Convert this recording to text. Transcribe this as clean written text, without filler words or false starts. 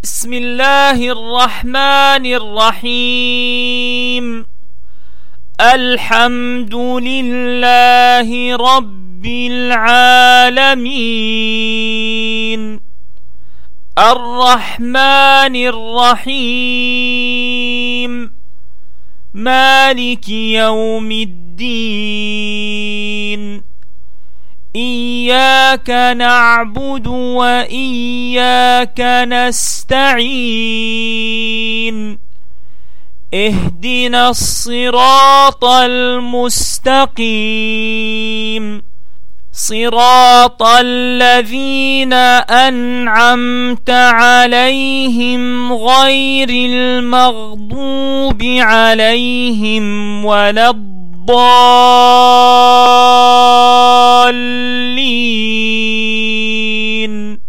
بسم الله الرحمن الرحيم. الحمد لله رب العالمين، الرحمن الرحيم، مالك يوم الدين. إياك نعبد وإياك نستعين. اهدنا الصراط المستقيم، صراط الذين أنعمت عليهم غير المغضوب عليهم ولا الضالين.